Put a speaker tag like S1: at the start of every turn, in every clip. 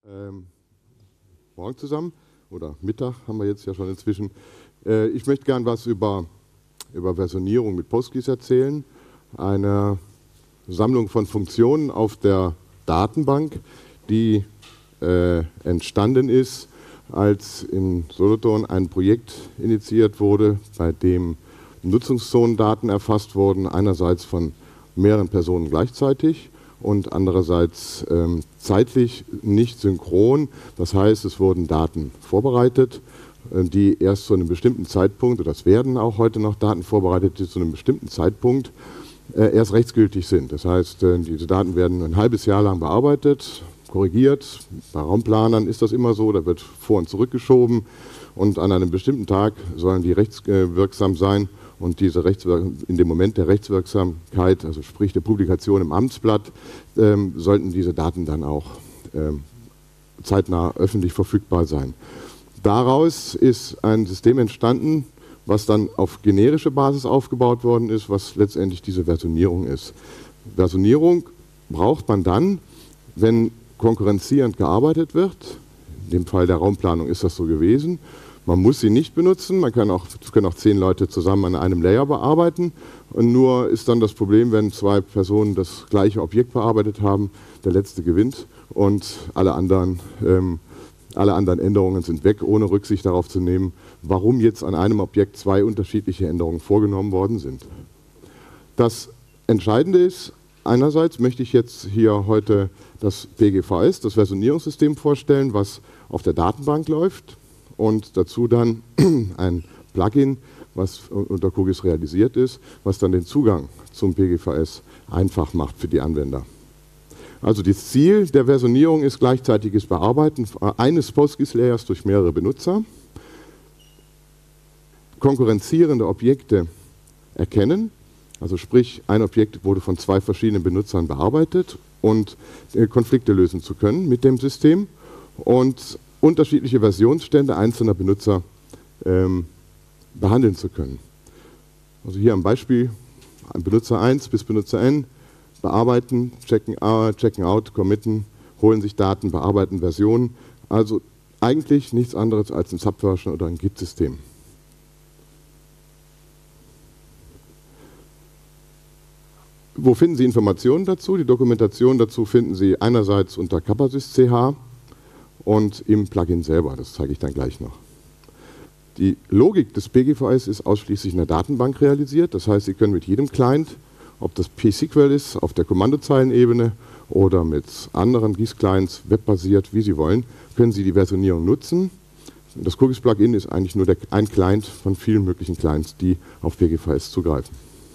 S1: Ähm, Morgen zusammen oder Mittag haben wir jetzt ja schon inzwischen. Ich möchte gern was über Versionierung mit PostGIS erzählen. Eine Sammlung von Funktionen auf der Datenbank, die entstanden ist, als in Solothurn ein Projekt initiiert wurde, bei dem Nutzungszonendaten erfasst wurden, einerseits von mehreren Personen gleichzeitig und andererseits zeitlich nicht synchron. Das heißt, es wurden Daten vorbereitet, die erst zu einem bestimmten Zeitpunkt, oder es werden auch heute noch Daten vorbereitet, die zu einem bestimmten Zeitpunkt erst rechtsgültig sind. Das heißt, diese Daten werden ein halbes Jahr lang bearbeitet, korrigiert. Bei Raumplanern ist das immer so, da wird vor- und zurückgeschoben und an einem bestimmten Tag sollen die rechtswirksam sein. Und diese in dem Moment der Rechtswirksamkeit, also sprich der Publikation im Amtsblatt, sollten diese Daten dann auch zeitnah öffentlich verfügbar sein. Daraus ist ein System entstanden, was dann auf generische Basis aufgebaut worden ist, was letztendlich diese Versionierung ist. Versionierung braucht man dann, wenn konkurrenzierend gearbeitet wird. In dem Fall der Raumplanung ist das so gewesen. Man muss sie nicht benutzen, es können auch 10 Leute zusammen an einem Layer bearbeiten. Und nur ist dann das Problem, wenn 2 Personen das gleiche Objekt bearbeitet haben, der Letzte gewinnt und alle anderen Änderungen sind weg, ohne Rücksicht darauf zu nehmen, warum jetzt an einem Objekt 2 unterschiedliche Änderungen vorgenommen worden sind. Das Entscheidende ist, einerseits möchte ich jetzt hier heute das PGVS, das Versionierungssystem, vorstellen, was auf der Datenbank läuft. Und dazu dann ein Plugin, was unter QGIS realisiert ist, was dann den Zugang zum PGVS einfach macht für die Anwender. Also das Ziel der Versionierung ist gleichzeitiges Bearbeiten eines PostGIS-Layers durch mehrere Benutzer, konkurrenzierende Objekte erkennen, also sprich ein Objekt wurde von 2 verschiedenen Benutzern bearbeitet und Konflikte lösen zu können mit dem System und unterschiedliche Versionsstände einzelner Benutzer behandeln zu können. Also hier am Beispiel Benutzer 1 bis Benutzer n bearbeiten, checken out, committen, holen sich Daten, bearbeiten Versionen. Also eigentlich nichts anderes als ein Subversion oder ein Git-System. Wo finden Sie Informationen dazu? Die Dokumentation dazu finden Sie einerseits unter Capasys.ch und im Plugin selber, das zeige ich dann gleich noch. Die Logik des PGVS ist ausschließlich in der Datenbank realisiert, das heißt, Sie können mit jedem Client, ob das P-SQL ist, auf der Kommandozeilenebene oder mit anderen GIS-Clients, webbasiert, wie Sie wollen, können Sie die Versionierung nutzen. Das QGIS-Plugin ist eigentlich nur ein Client von vielen möglichen Clients, die auf PGVS zugreifen.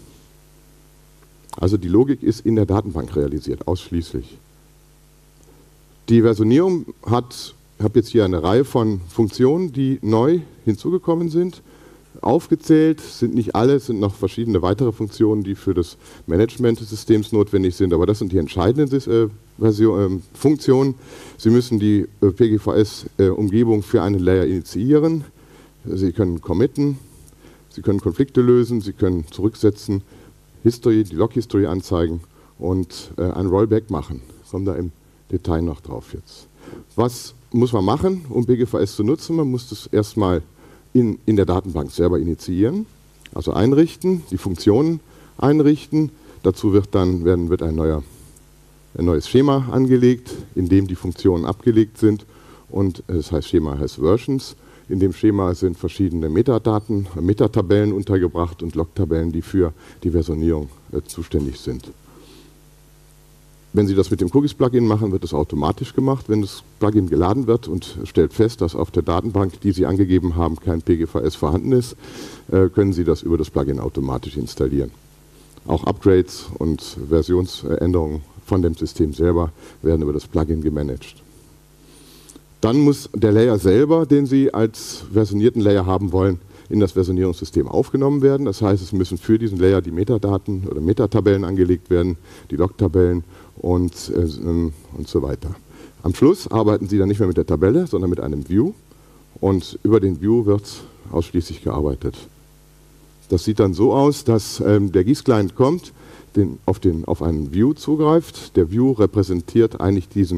S1: Also die Logik ist in der Datenbank realisiert, ausschließlich. Die Versionierung ich habe jetzt hier eine Reihe von Funktionen, die neu hinzugekommen sind. Aufgezählt sind nicht alle, es sind noch verschiedene weitere Funktionen, die für das Management des Systems notwendig sind, aber das sind die entscheidenden Funktionen. Sie müssen die PGVS-Umgebung für einen Layer initiieren, Sie können committen, Sie können Konflikte lösen, Sie können zurücksetzen, die Log-History anzeigen und ein Rollback machen. Kommen da im Detail noch drauf jetzt. Was muss man machen, um PGVS zu nutzen? Man muss das erstmal in der Datenbank selber initiieren, also einrichten, die Funktionen einrichten. Dazu wird ein neues Schema angelegt, in dem die Funktionen abgelegt sind. Und das Schema heißt Versions. In dem Schema sind verschiedene Metatabellen untergebracht und Logtabellen, die für die Versionierung zuständig sind. Wenn Sie das mit dem QGIS-Plugin machen, wird es automatisch gemacht. Wenn das Plugin geladen wird und stellt fest, dass auf der Datenbank, die Sie angegeben haben, kein PGVS vorhanden ist, können Sie das über das Plugin automatisch installieren. Auch Upgrades und Versionsänderungen von dem System selber werden über das Plugin gemanagt. Dann muss der Layer selber, den Sie als versionierten Layer haben wollen, in das Versionierungssystem aufgenommen werden. Das heißt, es müssen für diesen Layer die Metadaten oder Metatabellen angelegt werden, die Logtabellen und so weiter. Am Schluss arbeiten Sie dann nicht mehr mit der Tabelle, sondern mit einem View und über den View wird ausschließlich gearbeitet. Das sieht dann so aus, dass der GIS-Client kommt, auf einen View zugreift. Der View repräsentiert eigentlich diesen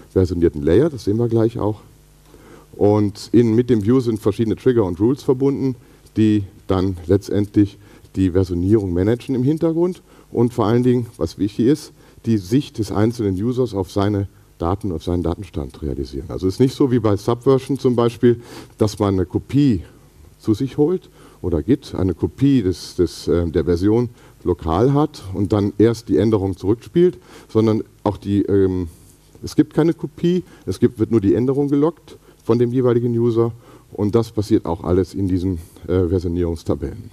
S1: versionierten Layer, das sehen wir gleich auch. Und mit dem View sind verschiedene Trigger und Rules verbunden, die dann letztendlich die Versionierung managen im Hintergrund und vor allen Dingen, was wichtig ist, die Sicht des einzelnen Users auf seine Daten, auf seinen Datenstand realisieren. Also es ist nicht so wie bei Subversion zum Beispiel, dass man eine Kopie zu sich holt oder Git, eine Kopie der Version lokal hat und dann erst die Änderung zurückspielt, sondern auch es gibt keine Kopie, wird nur die Änderung gelockt von dem jeweiligen User und das passiert auch alles in diesen Versionierungstabellen.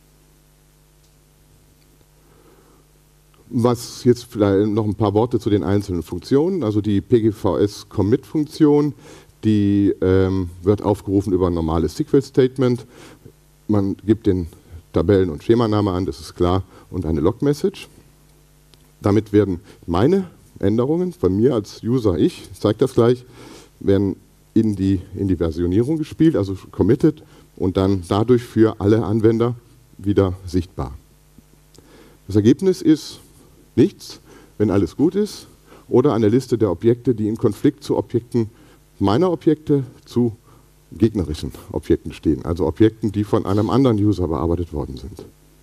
S1: Was jetzt vielleicht noch ein paar Worte zu den einzelnen Funktionen, also die PGVS-Commit-Funktion, die wird aufgerufen über ein normales SQL-Statement. Man gibt den Tabellen- und Schemaname an, das ist klar, und eine Log-Message. Damit werden meine Änderungen von mir als User, ich zeige das gleich, werden in die Versionierung gespielt, also committed und dann dadurch für alle Anwender wieder sichtbar. Das Ergebnis ist nichts, wenn alles gut ist, oder eine Liste der Objekte, die im Konflikt zu Objekten meiner Objekte zu gegnerischen Objekten stehen, also Objekten, die von einem anderen User bearbeitet worden sind.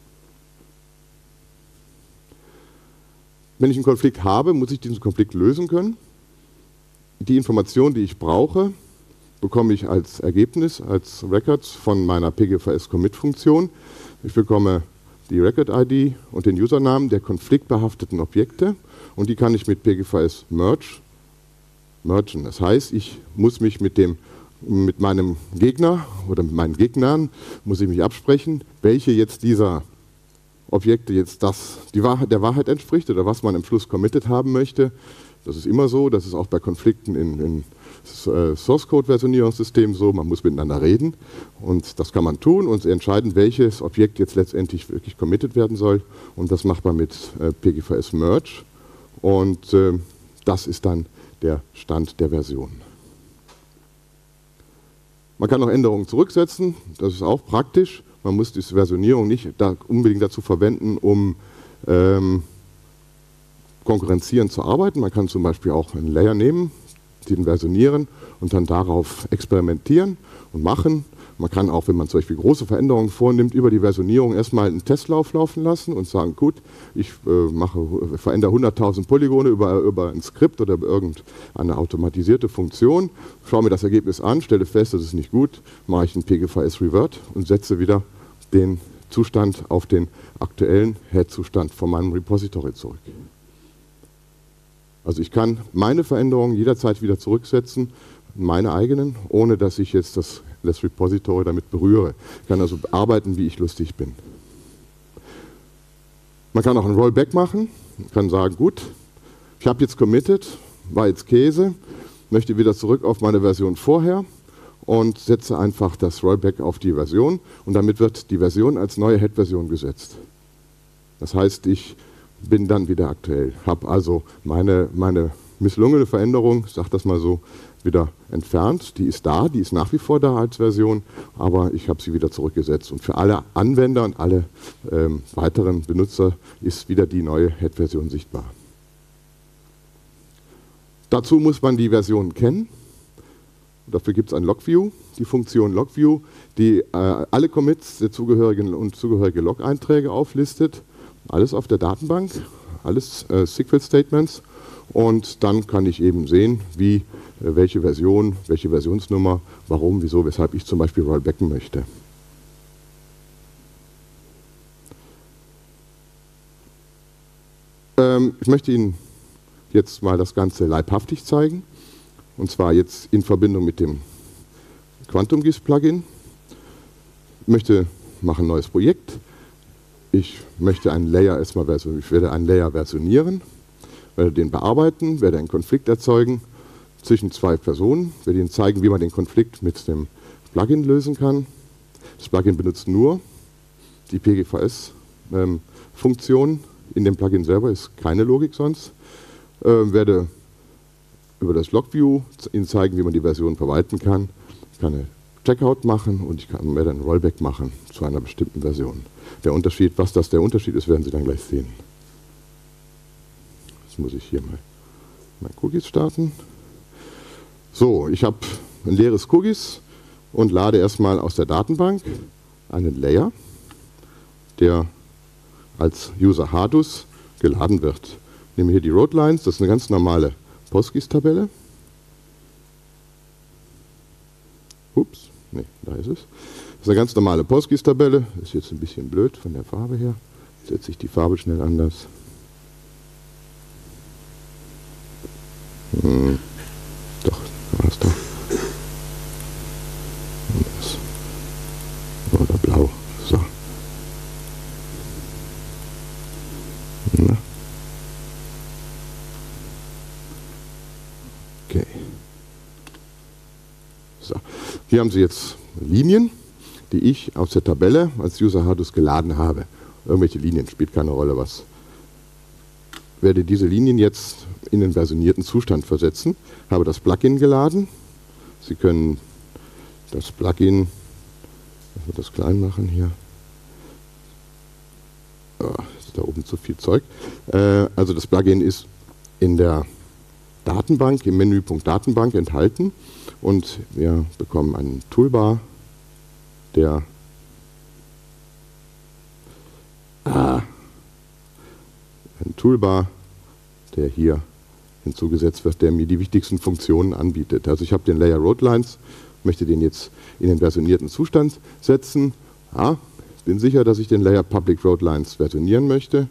S1: Wenn ich einen Konflikt habe, muss ich diesen Konflikt lösen können. Die Information, die ich brauche, bekomme ich als Ergebnis, als Records von meiner PGVS-Commit-Funktion. Ich bekomme die Record-ID und den Usernamen der konfliktbehafteten Objekte und die kann ich mit PGVS mergen. Das heißt, ich muss mich mit meinem Gegner oder mit meinen Gegnern muss ich mich absprechen, welche jetzt dieser Objekte jetzt der Wahrheit entspricht oder was man im Schluss committed haben möchte. Das ist immer so, das ist auch bei Konflikten in Source-Code-Versionierungssystemen so, man muss miteinander reden und das kann man tun und entscheiden, welches Objekt jetzt letztendlich wirklich committed werden soll und das macht man mit PGVS Merge und das ist dann der Stand der Version. Man kann auch Änderungen zurücksetzen, das ist auch praktisch. Man muss diese Versionierung nicht unbedingt dazu verwenden, um konkurrenzierend zu arbeiten. Man kann zum Beispiel auch einen Layer nehmen, den versionieren und dann darauf experimentieren und machen. Man kann auch, wenn man zum Beispiel große Veränderungen vornimmt, über die Versionierung erstmal einen Testlauf laufen lassen und sagen, gut, ich verändere 100.000 Polygone über ein Skript oder über irgendeine automatisierte Funktion, schaue mir das Ergebnis an, stelle fest, das ist nicht gut, mache ich einen PGVS Revert und setze wieder den Zustand auf den aktuellen Head-Zustand von meinem Repository zurück. Also ich kann meine Veränderungen jederzeit wieder zurücksetzen, meine eigenen, ohne dass ich jetzt das Repository damit berühre. Ich kann also arbeiten, wie ich lustig bin. Man kann auch ein Rollback machen, man kann sagen, gut, ich habe jetzt committed, war jetzt Käse, möchte wieder zurück auf meine Version vorher und setze einfach das Rollback auf die Version und damit wird die Version als neue Head-Version gesetzt. Das heißt, ich bin dann wieder aktuell, habe also meine misslungene Veränderung, ich sage das mal so, wieder entfernt. Die ist da, die ist nach wie vor da als Version, aber ich habe sie wieder zurückgesetzt. Und für alle Anwender und alle weiteren Benutzer ist wieder die neue Head-Version sichtbar. Dazu muss man die Version kennen. Dafür gibt es ein Logview, die Funktion Logview, die alle Commits der zugehörigen und zugehörige Log-Einträge auflistet. Alles auf der Datenbank, alles SQL-Statements. Und dann kann ich eben sehen, welche Version, welche Versionsnummer, warum, wieso, weshalb ich zum Beispiel rollbacken möchte. Ich möchte Ihnen jetzt mal das Ganze leibhaftig zeigen. Und zwar jetzt in Verbindung mit dem QuantumGIS-Plugin. Ich mache ein neues Projekt. Ich möchte einen Layer ich werde einen Layer versionieren, werde den bearbeiten, werde einen Konflikt erzeugen zwischen zwei Personen, werde Ihnen zeigen, wie man den Konflikt mit dem Plugin lösen kann. Das Plugin benutzt nur die PGVS-Funktion. In dem Plugin selber ist keine Logik sonst. Werde über das Logview Ihnen zeigen, wie man die Version verwalten kann. Ich kann eine Checkout machen und ich werde einen Rollback machen zu einer bestimmten Version. Was der Unterschied ist, werden Sie dann gleich sehen. Jetzt muss ich hier mal mein Cookies starten. So, ich habe ein leeres QGIS und lade erstmal aus der Datenbank einen Layer, der als User Hardus geladen wird. Ich nehme hier die Roadlines, das ist eine ganz normale PostGIS-Tabelle. Ups, nee, da ist es. Das ist eine ganz normale PostGIS-Tabelle. Ist jetzt ein bisschen blöd von der Farbe her. Setze ich die Farbe schnell anders. Doch, da ist doch. Oder blau. So. Na. Okay. So. Hier haben Sie jetzt Linien, die ich aus der Tabelle als User Hardus geladen habe. Irgendwelche Linien, spielt keine Rolle was. Ich werde diese Linien jetzt in den versionierten Zustand versetzen, habe das Plugin geladen. Sie können das Plugin, ich will das klein machen hier, ist da oben zu viel Zeug. Also das Plugin ist in der Datenbank, im Menüpunkt Datenbank enthalten und wir bekommen einen Toolbar, der hier hinzugesetzt wird, der mir die wichtigsten Funktionen anbietet. Also ich habe den Layer Roadlines, möchte den jetzt in den versionierten Zustand setzen. Ja, bin sicher, dass ich den Layer Public Roadlines versionieren möchte.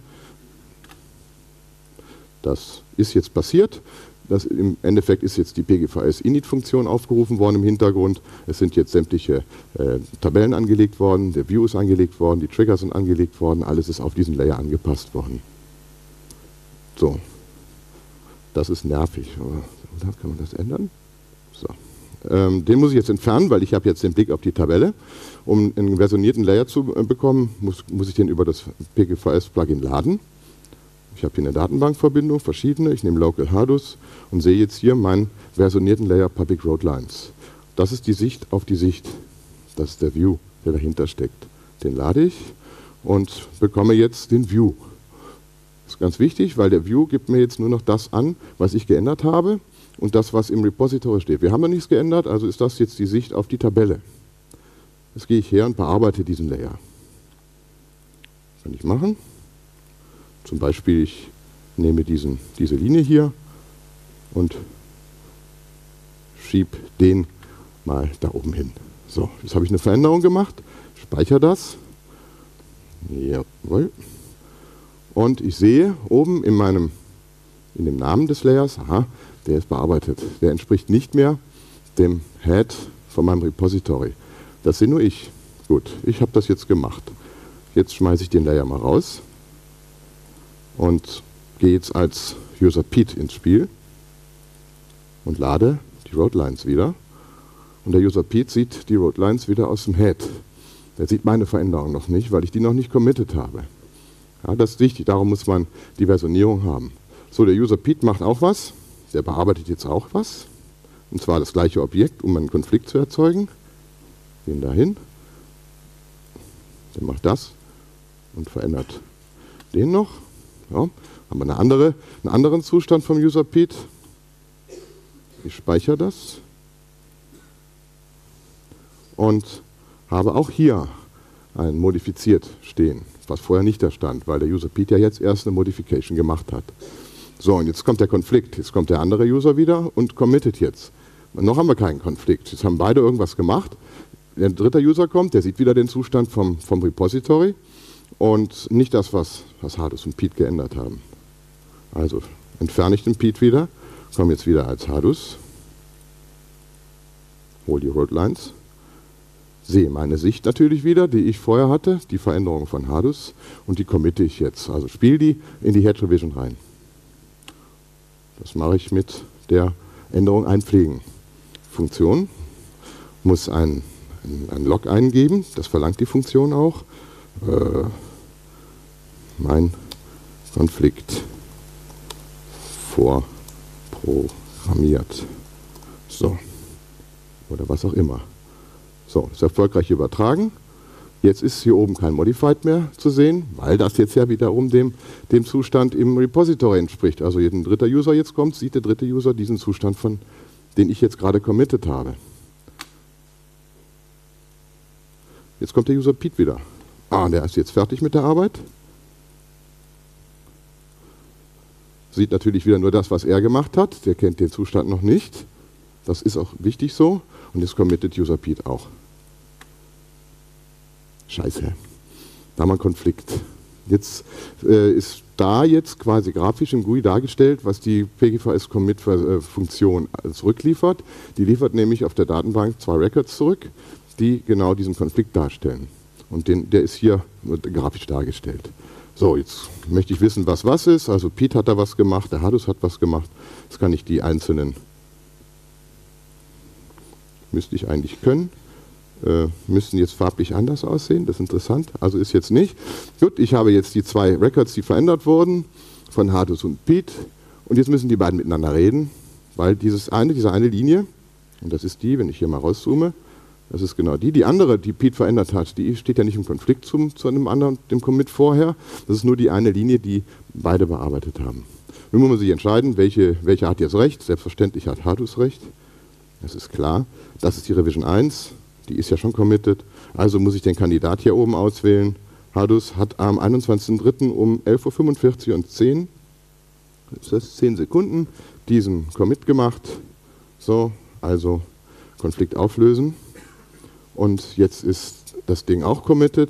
S1: Das ist jetzt passiert. Im Endeffekt ist jetzt die PGVS-Init-Funktion aufgerufen worden im Hintergrund. Es sind jetzt sämtliche Tabellen angelegt worden, der View ist angelegt worden, die Trigger sind angelegt worden, alles ist auf diesen Layer angepasst worden. So, das ist nervig. Da kann man das ändern. So. Den muss ich jetzt entfernen, weil ich habe jetzt den Blick auf die Tabelle. Um einen versionierten Layer zu bekommen, muss ich den über das PGVS-Plugin laden. Ich habe hier eine Datenbankverbindung, verschiedene. Ich nehme Local Hardus und sehe jetzt hier meinen versionierten Layer Public Roadlines. Das ist die Sicht auf die Sicht. Das ist der View, der dahinter steckt. Den lade ich und bekomme jetzt den View. Das ist ganz wichtig, weil der View gibt mir jetzt nur noch das an, was ich geändert habe und das, was im Repository steht. Wir haben noch nichts geändert, also ist das jetzt die Sicht auf die Tabelle. Jetzt gehe ich her und bearbeite diesen Layer. Kann ich machen. Zum Beispiel, ich nehme diese Linie hier und schiebe den mal da oben hin. So, jetzt habe ich eine Veränderung gemacht, speichere das. Jawohl. Und ich sehe oben in dem Namen des Layers, aha, der ist bearbeitet. Der entspricht nicht mehr dem Head von meinem Repository. Das sehe nur ich. Gut, ich habe das jetzt gemacht. Jetzt schmeiße ich den Layer mal raus und gehe jetzt als User Pete ins Spiel und lade die Roadlines wieder. Und der User Pete sieht die Roadlines wieder aus dem Head. Der sieht meine Veränderung noch nicht, weil ich die noch nicht committed habe. Ja, das ist wichtig, darum muss man die Versionierung haben. So, der User Pete macht auch was. Der bearbeitet jetzt auch was. Und zwar das gleiche Objekt, um einen Konflikt zu erzeugen. Gehen dahin. Der macht das und verändert den noch. Ja, haben wir einen anderen Zustand vom User Pete. Ich speichere das und habe auch hier ein modifiziert stehen, was vorher nicht da stand, weil der User Pete ja jetzt erst eine Modification gemacht hat. So, und jetzt kommt der Konflikt, jetzt kommt der andere User wieder und committet jetzt. Und noch haben wir keinen Konflikt, jetzt haben beide irgendwas gemacht. Der dritte User kommt, der sieht wieder den Zustand vom Repository und nicht das, was Hardus und Pete geändert haben. Also entferne ich den Pete wieder, komme jetzt wieder als Hardus, hole die Roadlines, sehe meine Sicht natürlich wieder, die ich vorher hatte, die Veränderung von Hardus, und die committe ich jetzt. Also spiele die in die Head Revision rein. Das mache ich mit der Änderung einpflegen. Funktion muss ein Log eingeben, das verlangt die Funktion auch. Mein Konflikt vorprogrammiert. So. Oder was auch immer. So, ist erfolgreich übertragen. Jetzt ist hier oben kein Modified mehr zu sehen, weil das jetzt ja wiederum dem Zustand im Repository entspricht. Also wenn ein dritter User jetzt kommt, sieht der dritte User diesen Zustand von den ich jetzt gerade committed habe. Jetzt kommt der User Pete wieder. Der ist jetzt fertig mit der Arbeit. Sieht natürlich wieder nur das, was er gemacht hat. Der kennt den Zustand noch nicht. Das ist auch wichtig so. Und jetzt committet User Pete auch. Scheiße. Da haben wir einen Konflikt. Jetzt ist da jetzt quasi grafisch im GUI dargestellt, was die PGVS-Commit-Funktion zurückliefert. Die liefert nämlich auf der Datenbank 2 Records zurück, die genau diesen Konflikt darstellen. Und der ist hier grafisch dargestellt. So, jetzt möchte ich wissen, was ist. Also Pete hat da was gemacht, der Hadus hat was gemacht. Jetzt kann ich die einzelnen, müsste ich eigentlich können, müssten jetzt farblich anders aussehen, das ist interessant. Also ist jetzt nicht. Gut, ich habe jetzt die 2 Records, die verändert wurden, von Hadus und Pete. Und jetzt müssen die beiden miteinander reden, weil diese eine Linie, und das ist die, wenn ich hier mal rauszoome, das ist genau die. Die andere, die Pete verändert hat, die steht ja nicht im Konflikt zu einem anderen, dem Commit vorher. Das ist nur die eine Linie, die beide bearbeitet haben. Nun muss man sich entscheiden, welche hat jetzt recht. Selbstverständlich hat Hadus recht. Das ist klar. Das ist die Revision 1. Die ist ja schon committed. Also muss ich den Kandidat hier oben auswählen. Hadus hat am 21.03. um 11.45 Uhr und 10 Sekunden diesen Commit gemacht. So, also Konflikt auflösen. Und jetzt ist das Ding auch committed.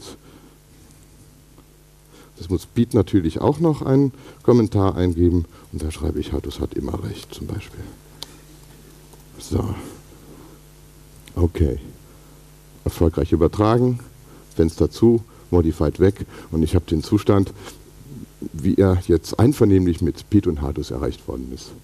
S1: Das muss Pete natürlich auch noch einen Kommentar eingeben. Und da schreibe ich, Hadus hat immer recht zum Beispiel. So. Okay. Erfolgreich übertragen. Fenster zu. Modified weg. Und ich habe den Zustand, wie er jetzt einvernehmlich mit Pete und Hadus erreicht worden ist.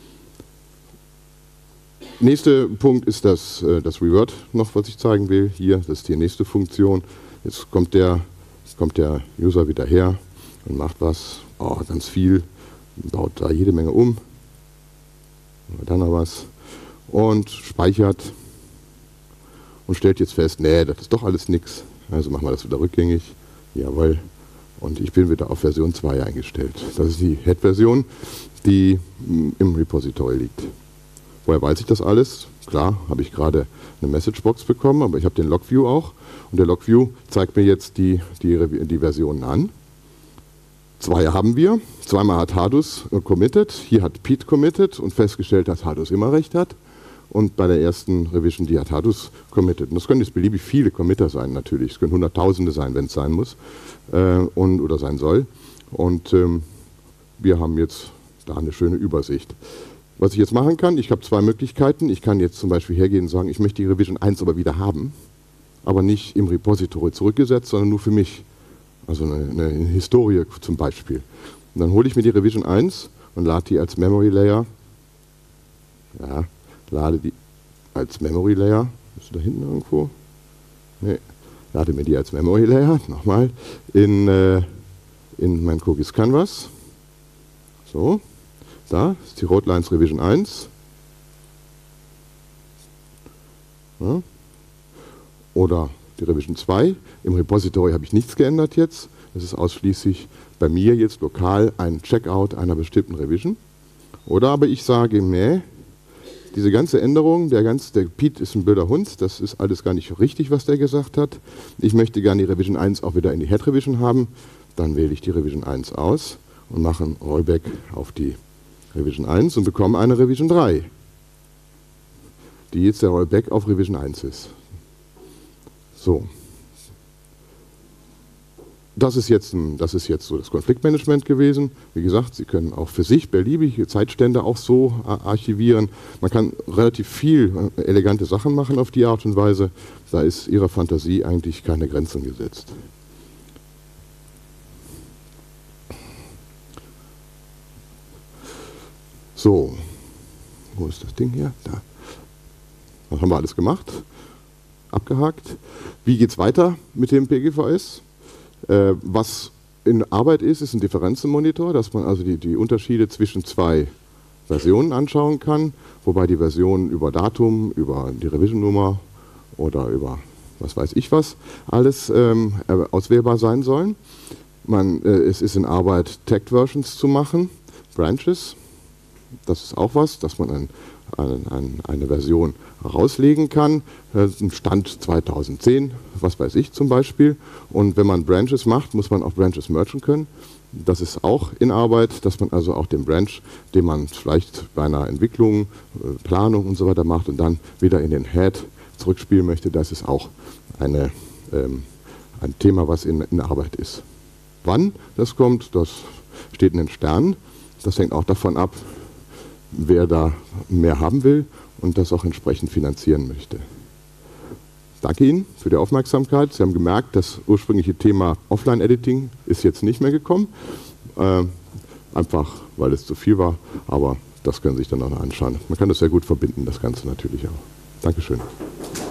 S1: Nächster Punkt ist das Revert noch, was ich zeigen will. Hier, das ist die nächste Funktion. Jetzt kommt der User wieder her und macht was. Ganz viel. Baut da jede Menge um. Dann noch was. Und speichert. Und stellt jetzt fest, nee, das ist doch alles nix. Also machen wir das wieder rückgängig. Jawohl. Und ich bin wieder auf Version 2 eingestellt. Das ist die Head-Version, die im Repository liegt. Woher weiß ich das alles? Klar, habe ich gerade eine Messagebox bekommen, aber ich habe den Logview auch. Und der Logview zeigt mir jetzt die Versionen an. 2 haben wir. Zweimal hat Hadus committed. Hier hat Pete committed und festgestellt, dass Hadus immer recht hat. Und bei der ersten Revision, die hat Hadus committed. Und das können jetzt beliebig viele Committer sein natürlich. Es können Hunderttausende sein, wenn es sein muss oder sein soll. Und wir haben jetzt da eine schöne Übersicht. Was ich jetzt machen kann, ich habe 2 Möglichkeiten. Ich kann jetzt zum Beispiel hergehen und sagen, ich möchte die Revision 1 aber wieder haben, aber nicht im Repository zurückgesetzt, sondern nur für mich. Also eine Historie zum Beispiel. Und dann hole ich mir die Revision 1 und lade die als Memory Layer. Ja, lade die als Memory Layer. Ist da hinten irgendwo? Nee. Lade mir die als Memory Layer, nochmal, in mein QGIS Canvas. So. Da ist die Roadlines Revision 1. Ja. Oder die Revision 2. Im Repository habe ich nichts geändert jetzt. Das ist ausschließlich bei mir jetzt lokal ein Checkout einer bestimmten Revision. Oder aber ich sage, nee, diese ganze Änderung, der Pete ist ein blöder Hund, das ist alles gar nicht richtig, was der gesagt hat. Ich möchte gerne die Revision 1 auch wieder in die Head Revision haben. Dann wähle ich die Revision 1 aus und mache ein Rollback auf die Revision 1 und bekomme eine Revision 3, die jetzt der Rollback auf Revision 1 ist. So. Das ist jetzt so das Konfliktmanagement gewesen. Wie gesagt, Sie können auch für sich beliebige Zeitstände auch so archivieren. Man kann relativ viel elegante Sachen machen auf die Art und Weise. Da ist Ihrer Fantasie eigentlich keine Grenzen gesetzt. So, wo ist das Ding hier? Da. Was haben wir alles gemacht? Abgehakt. Wie geht es weiter mit dem PGVS? Was in Arbeit ist ein Differenzenmonitor, dass man also die Unterschiede zwischen 2 Versionen anschauen kann, wobei die Versionen über Datum, über die Revision-Nummer oder über was weiß ich was alles auswählbar sein sollen. Es ist in Arbeit Tagged Versions zu machen, Branches. Das ist auch was, dass man eine Version rauslegen kann, Stand 2010, was weiß ich zum Beispiel. Und wenn man Branches macht, muss man auch Branches mergen können. Das ist auch in Arbeit, dass man also auch den Branch, den man vielleicht bei einer Entwicklung, Planung und so weiter macht und dann wieder in den Head zurückspielen möchte, das ist auch ein Thema, was in Arbeit ist. Wann das kommt, das steht in den Sternen. Das hängt auch davon ab, wer da mehr haben will und das auch entsprechend finanzieren möchte. Danke Ihnen für die Aufmerksamkeit. Sie haben gemerkt, das ursprüngliche Thema Offline-Editing ist jetzt nicht mehr gekommen. Einfach, weil es zu viel war, aber das können Sie sich dann auch noch anschauen. Man kann das sehr gut verbinden, das Ganze natürlich auch. Dankeschön.